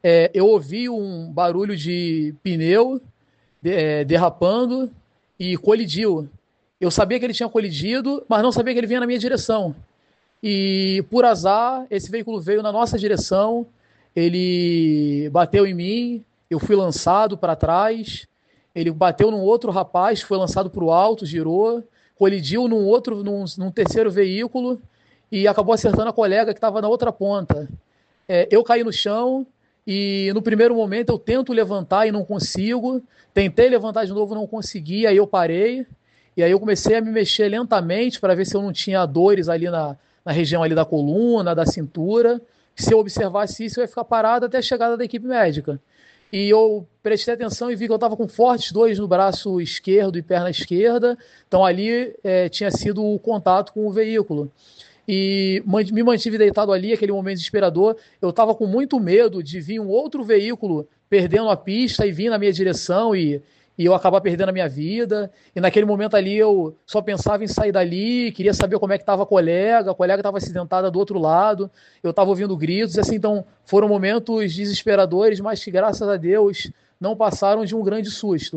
Eu ouvi um barulho de pneu derrapando e colidiu. Eu sabia que ele tinha colidido, mas não sabia que ele vinha na minha direção. E por azar, esse veículo veio na nossa direção, ele bateu em mim, eu fui lançado para trás, ele bateu num outro rapaz, foi lançado para o alto, girou, colidiu num terceiro veículo e acabou acertando a colega que estava na outra ponta. Eu caí no chão e no primeiro momento eu tento levantar e não consigo. Tentei levantar de novo, não consegui, aí eu parei. E aí eu comecei a me mexer lentamente para ver se eu não tinha dores ali na região ali da coluna, da cintura. Se eu observasse isso, eu ia ficar parado até a chegada da equipe médica. E eu prestei atenção e vi que eu estava com fortes dores no braço esquerdo e perna esquerda. Então ali tinha sido o contato com o veículo e me mantive deitado ali, aquele momento desesperador. Eu estava com muito medo de vir um outro veículo perdendo a pista e vir na minha direção e eu acabar perdendo a minha vida. E naquele momento ali eu só pensava em sair dali, queria saber como é que estava a colega estava acidentada do outro lado, eu estava ouvindo gritos, assim, então foram momentos desesperadores, mas que graças a Deus não passaram de um grande susto.